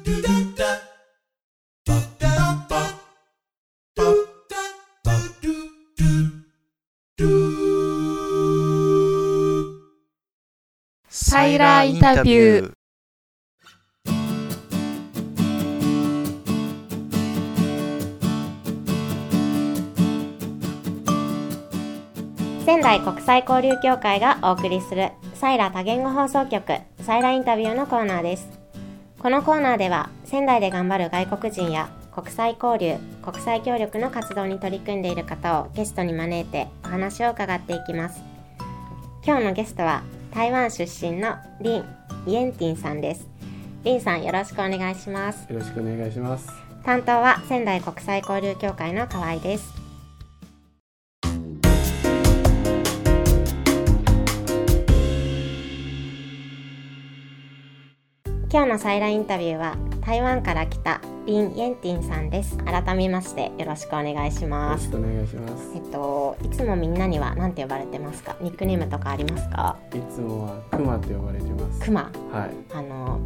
サイラーインタビュー。 仙台国際交流協会がお送りするサイラ多言語放送局サイラインタビューのコーナーです。このコーナーでは仙台で頑張る外国人や国際交流、国際協力の活動に取り組んでいる方をゲストに招いてお話を伺っていきます。今日のゲストは台湾出身の林イエンティンさんです。林さん、よろしくお願いします。 よろしくお願いします。 担当は仙台国際交流協会の河合です。今日のサイラインタビューは台湾から来た林イエンティンさんです。改めましてよろしくお願いします。 よろしくお願いします。 いつもみんなには何て呼ばれてますか？ニックネームとかありますか？ いつもはクマって呼ばれてます。 クマ？ はい。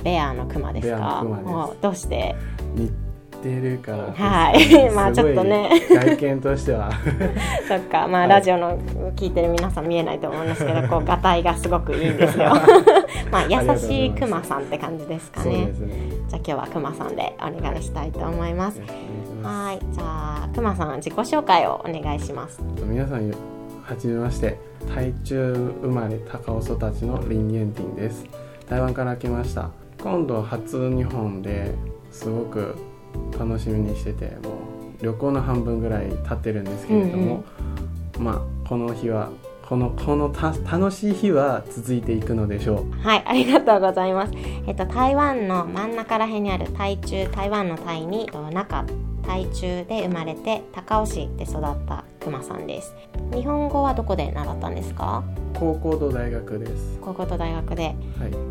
ベアのクマですか？ ベアのクマです。 どうして？ 似てるからです。 はい。まあちょっとね。 外見としては。 そっか。まあ、ラジオの聞いてる皆さん見えないと思うんですけど、こうガタイがすごくいいんですよ。まあ優しいクマさんって感じですかね。 そうですね。 じゃあ今日はクマさんでお願いしたいと思います。はい。じゃあクマさん自己紹介をお願いします。 皆さんはじめまして。台中生まれ高尾育ちの林イエンティンです。台湾から来ました。今度初日本ですごく楽しみにしてて、もう旅行の半分ぐらい経ってるんですけれども、まあこの日はこの楽しい日は続いていくのでしょう。 はい、ありがとうございます。台湾の真ん中ら辺にある台中、台湾の台に中台中で生まれて高雄市で育ったくまさんです。日本語はどこで習ったんですか？ 高校と大学です。 高校と大学で、 はい。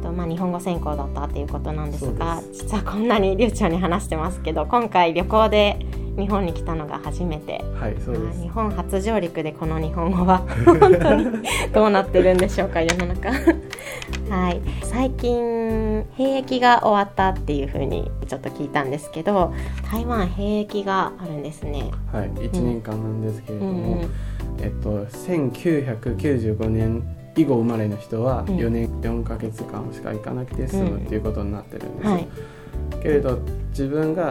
まあ、日本語専攻だったっていうことなんですが、実はこんなに流暢に話してますけど、今回旅行で日本に来たのが初めて。 はい、そうです。 日本初上陸でこの日本語は本当にどうなってるんでしょうか、世の中。はい、最近兵役が終わったっていう風にちょっと聞いたんですけど、台湾兵役があるんですね。 はい、1年間なんですけれども、1995年以後生まれの人は4年4ヶ月間しか行かなくて済むっていうことになってるんですよ。はい、けれど自分が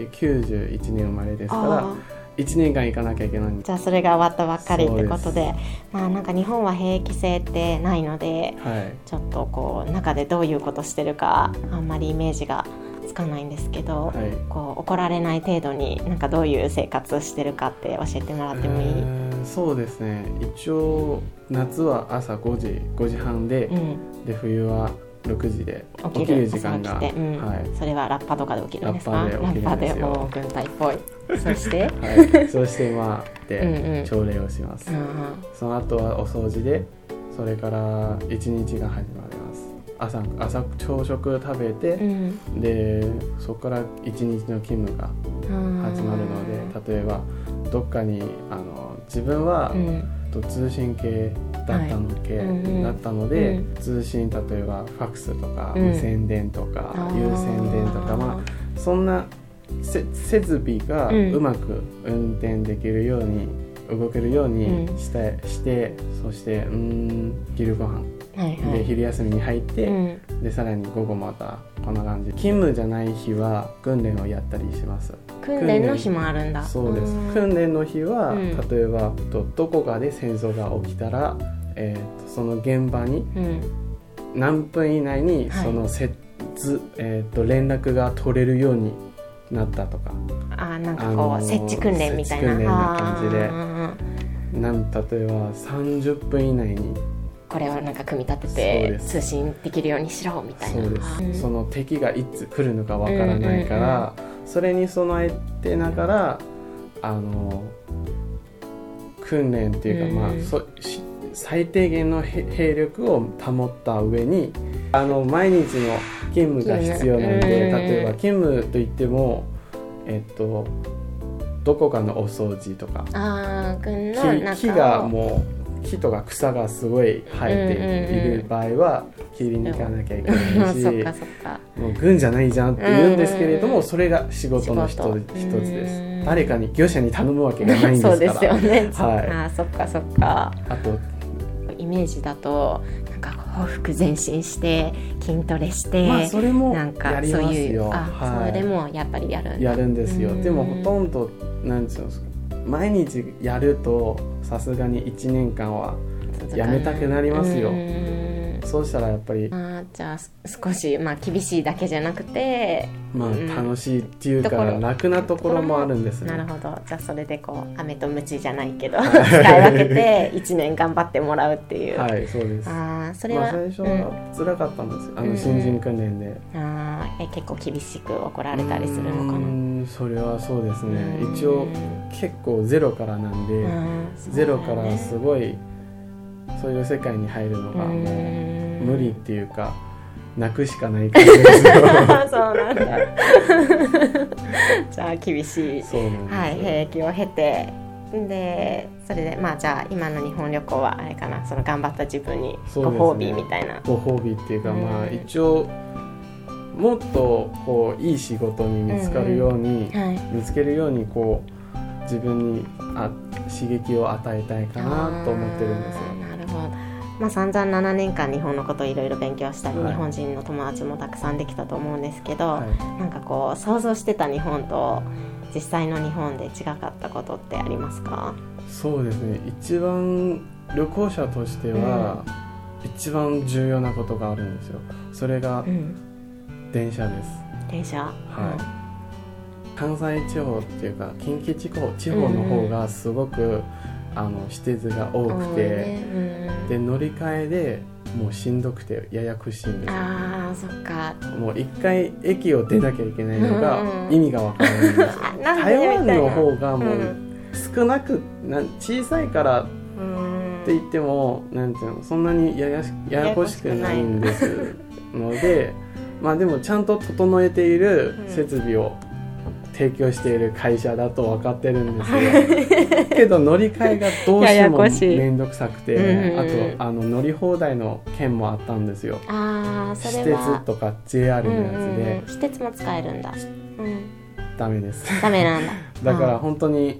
91年生まれですから、1年間行かなきゃいけないんです。 じゃあそれが終わったばっかりってことで、まあなんか日本は兵役制ってないので、はい、ちょっとこう中でどういうことしてるかあんまりイメージがつかないんですけど、はい、こう怒られない程度になんかどういう生活してるかって教えてもらってもいい？ そうですね。一応夏は朝5時半で、で冬は6時で起きる時間が、はい、 それはラッパとかで起きるんですか？ ラッパで起きるんですよ。 ラッパでもう軍隊っぽい。そして、 はい、そしてで朝礼をします。その後はお掃除で、それから一日が始まります。朝朝食食べて、でそこから一日の勤務が始まるので、例えばどっかに自分は、通信系だったので、通信、例えばファックスとか、無線電とか有線電とか、まあそんな設備がうまく運転できるように、動けるようにして、そして昼ご飯で昼休みに入って、でさらに午後またこんな感じ。勤務じゃない日は訓練をやったりします。 訓練の日もあるんだ。 そうです。訓練の日は、例えばどこかで戦争が起きたら、その現場に何分以内にその連絡が取れるようになったとか、 なんかこう設置訓練みたいな、 設置訓練な感じで、例えば30分以内にこれをなんか組み立てて通信できるようにしろみたいな。 そうです。その敵がいつ来るのかわからないから、それに備えてながら訓練っていうか、最低限の兵力を保った上に毎日の勤務が必要なので、例えば勤務といってもどこかのお掃除とか、木がもう木とか草がすごい生えている場合は切りに行かなきゃいけないし、 そっかそっか、 もう軍じゃないじゃんって言うんですけれども、それが仕事の一つです。誰かに業者に頼むわけがないんですから。 そうですよね、 はい、 そっかそっか。 あとイメージだとなんか報復前進して筋トレして、 まあそれもなんかやりますよ。 それもやっぱりやるんですよ。でもほとんどなんていうんですか、毎日やるとさすがに1年間はやめたくなりますよ。そうしたらやっぱりじゃあ少し、厳しいだけじゃなくて、 楽しいっていうか楽なところもあるんですね。 なるほど。じゃあそれでこう飴とムチじゃないけど使い分けて1年頑張ってもらうっていう。 はい、そうです。 それは、 最初は辛かったんですよ、新人訓練で。 結構厳しく怒られたりするのかな。 それはそうですね。一応結構ゼロからなんで、ゼロからすごいそういう世界に入るのがもう無理っていうか、泣くしかない感じですよ。 そうなんだ。じゃあ厳しい、兵役を経て、でそれでじゃあ今の日本旅行はあれかな、その頑張った自分にご褒美みたいな。 ご褒美っていうか、一応もっとこういい仕事に見つかるように、見つけるようにこう自分に刺激を与えたいかなと思ってるんですよ。 なるほど。散々7年間日本のことをいろいろ勉強したり、日本人の友達もたくさんできたと思うんですけど、なんかこう想像してた日本と実際の日本で違かったことってありますか？ そうですね、一番旅行者としては、一番重要なことがあるんですよ。それが、電車です。 電車、 関西地方っていうか近畿地方の方がすごく、私鉄が多くて、で乗り換えでもうしんどくてややこしいんですよ。 そっか。 もう一回駅を出なきゃいけないのが意味がわからないんですよ。台湾の方がもう少なく小さいからって言ってもなんていうの、そんなにややこしくないんですので、でもちゃんと整えている設備を提供している会社だと分かってるんですよ。けど乗り換えがどうしても面倒くさくて、あと乗り放題の券もあったんですよ。私鉄とか JR のやつで。 私鉄も使えるんだ。 ダメです。 ダメなんだ。 だから本当に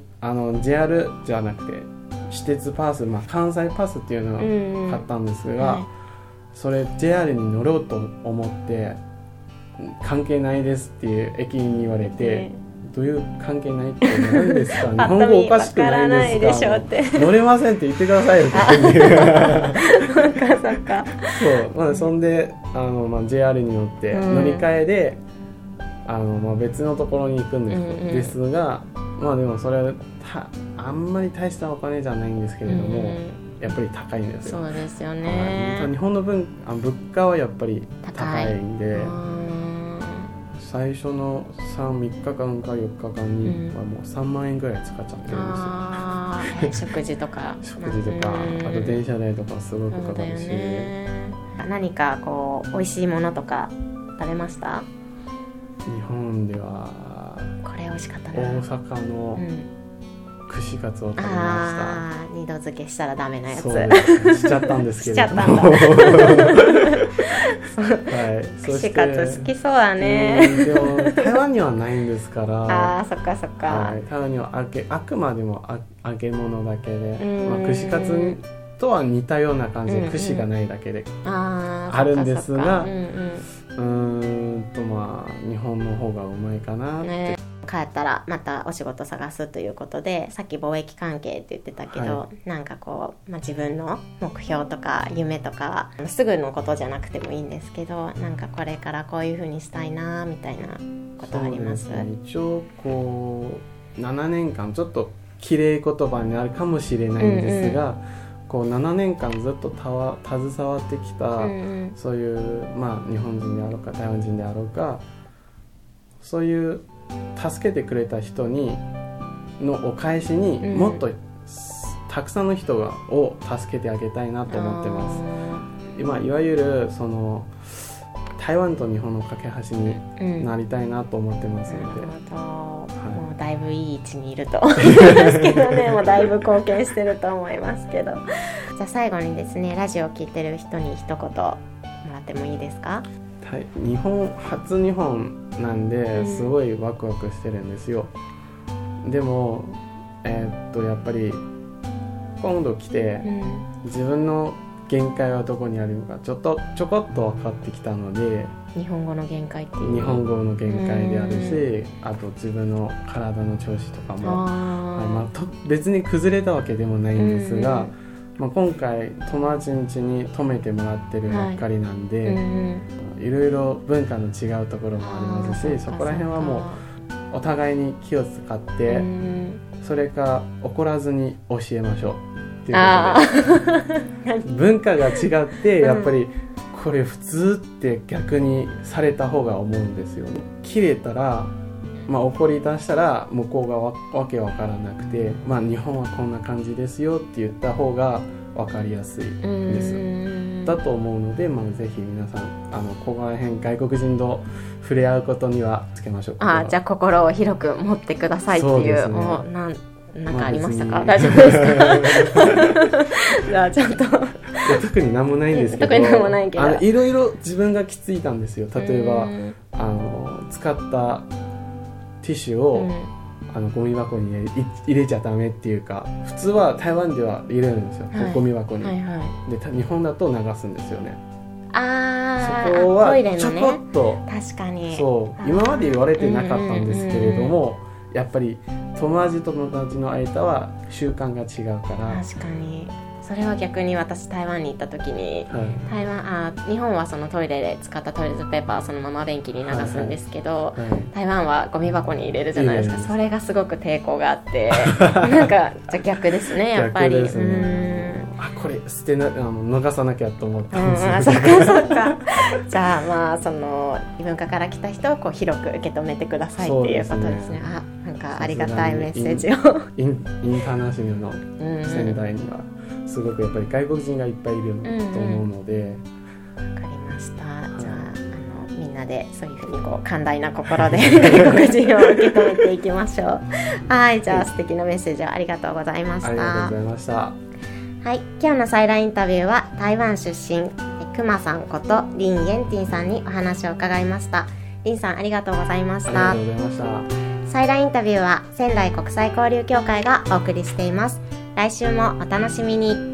JR じゃなくて私鉄パス、関西パスっていうのを買ったんですが、それ JR に乗ろうと思って関係ないですっていう駅員に言われて、どういう関係ないって何ですか、日本語おかしくないですか、乗れませんって言ってくださいよってそっかそう、そんでJR に乗って乗り換えで別のところに行くんですが、でもそれはあんまり大したお金じゃないんですけれども、やっぱり高いんですよ。 そうですよね。 日本の物価はやっぱり高いんで、最初の3日間か4日間にはもう3万円ぐらい使っちゃってるんですよ。 食事とかあと電車代とかすごくかかるし、 何かこう美味しいものとか食べました？ 日本ではこれ美味しかったな、 大阪の串カツを食べました。 二度漬けしたらダメなやつ。 そうしちゃったんですけれども。 串カツ好きそうだね。 でも台湾にはないんですから。 そっかそっか。 台湾にはあくまでも揚げ物だけで、串カツとは似たような感じで串がないだけであるんですが、日本の方がうまいかなって。 帰ったらまたお仕事探すということで、さっき貿易関係って言ってたけど、なんかこう、自分の目標とか夢とかすぐのことじゃなくてもいいんですけど、なんかこれからこういう風にしたいなみたいなことあります？ 一応こう7年間ちょっときれい言葉になるかもしれないんですが、こう7年間ずっと携わってきた、そういう、日本人であろうか台湾人であろうか、そういう助けてくれた人のお返しにもっとたくさんの人を助けてあげたいなと思ってます。いわゆるその台湾と日本の架け橋になりたいなと思ってますので、 なるほど、もうだいぶいい位置にいると思いますけどねもうだいぶ貢献してると思いますけどじゃあ最後にですね、ラジオを聞いてる人に一言もらってもいいですか？ はい、初日本なんですごいワクワクしてるんですよ。でもやっぱり今度来て、自分の限界はどこにあるのかちょこっと分かってきたので、 日本語の限界っていう日本語の限界であるし、あと自分の体の調子とかも別に崩れたわけでもないんですが、今回友達ん家に泊めてもらってるばっかりなんで、いろいろ文化の違うところもありますし、そこら辺はもうお互いに気を使って、それか怒らずに教えましょうっていうことで文化が違ってやっぱりこれ普通って逆にされた方が思うんですよね。切れたら、怒り出したら向こうがわけわからなくて、日本はこんな感じですよって言った方が分かりやすいですだと思うので、ぜひ皆さんここら辺外国人と触れ合うことにはつけましょう。 じゃあ心を広く持ってくださいっていう、 そうですね、 もうなんかありましたか？大丈夫ですか？じゃあちゃんと特に何もないんですけど、 特に何もないけどいろいろ自分が気づいたんですよ。例えば使ったティッシュを、ゴミ箱に入れちゃダメっていうか、普通は台湾では入れるんですよ、ゴミ箱に、で日本だと流すんですよね。そこはちょこっと、 確かにそう今まで言われてなかったんですけれども、やっぱり友達と友達の間は習慣が違うから。 確かにそれは逆に私台湾に行った時に、日本はそのトイレで使ったトイレットペーパーをそのまま便器に流すんですけど、台湾はゴミ箱に入れるじゃないですか。それがすごく抵抗があってなんかじゃあ逆ですね、やっぱり。 これ捨て逃さなきゃと思ったんですよ。 そっかじゃあその異文化から来た人をこう広く受け止めてくださいっていうことですね。なんかありがたいメッセージをインターナショナルの仙台にはすごくやっぱり外国人がいっぱいいると思うので。 わかりました。じゃあみんなでそういうふうにこう寛大な心で外国人を受け止めていきましょう。はい、じゃあ素敵なメッセージをありがとうございました。 ありがとうございました。 はい、今日のサイラインタビューは台湾出身くまさんことリン・エンティンさんにお話を伺いました。リンさんありがとうございました。 ありがとうございました。 サイラインタビューは仙台国際交流協会がお送りしています。来週もお楽しみに。